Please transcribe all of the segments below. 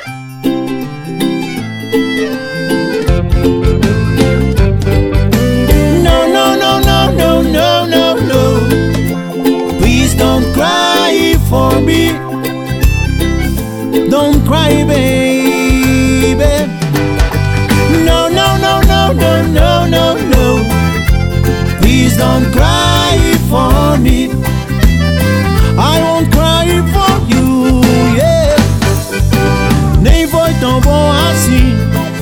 No, no, no, no, no, no, no, no. Please don't cry for me. Don't cry, baby. No, no, no, no, no, no, no, no. Please don't cry for me. I won't cry for you, yeah. Nem foi tão bom assim.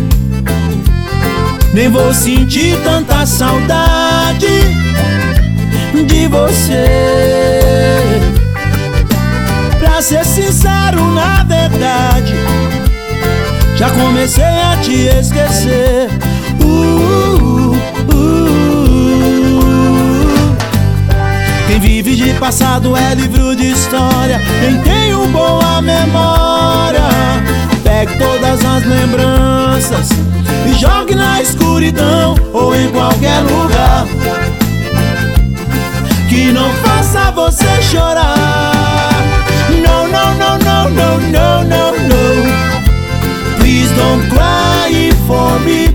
Nem vou sentir tanta saudade de você. Pra ser sincero, na verdade, já comecei a te esquecer. Quem vive de passado é livro de história. Quem tem uma boa memória, pegue todas as lembranças e jogue na escuridão ou em qualquer lugar que não faça você chorar. No, no, no, no, no, no, no, no. Please don't cry for me.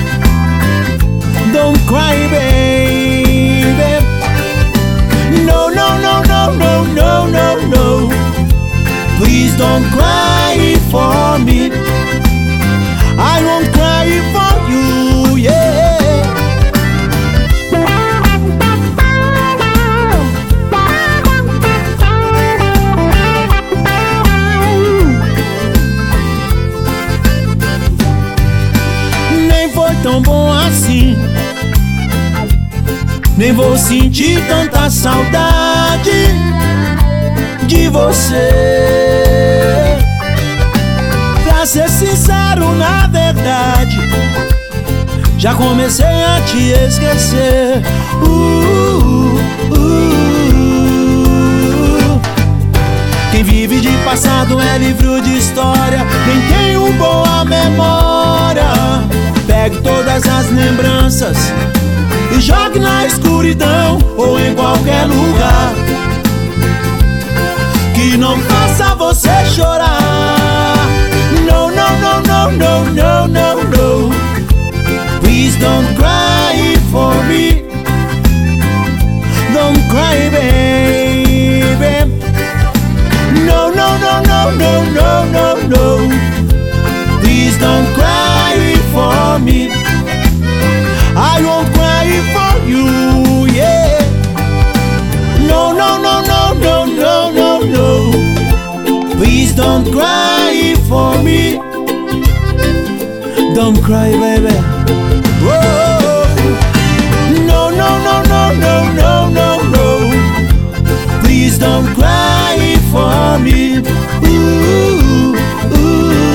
Don't cry, baby. No, no, no, no, no, no, no, no. Please don't cry for me. I won't cry for you, yeah. Nem foi tão bom assim. Nem vou sentir tanta saudade de você. Pra ser sincero, na verdade, já comecei a te esquecer. Quem vive de passado é livro de história. Quem tem uma boa memória, pegue todas as lembranças e jogue na escuridão ou em qualquer lugar que não faça você chorar. No, no, no, no, no, no, no, no. Please don't cry for me. Don't cry, baby. No, no, no, no, no, no, no, no. Please don't cry for me. I won't cry for you, yeah. No, no, no, no, no, no, no, no. Please don't cry for me. Don't cry, baby. Whoa. No, no, no, no, no, no, no, no. Please don't cry for me. Ooh, ooh.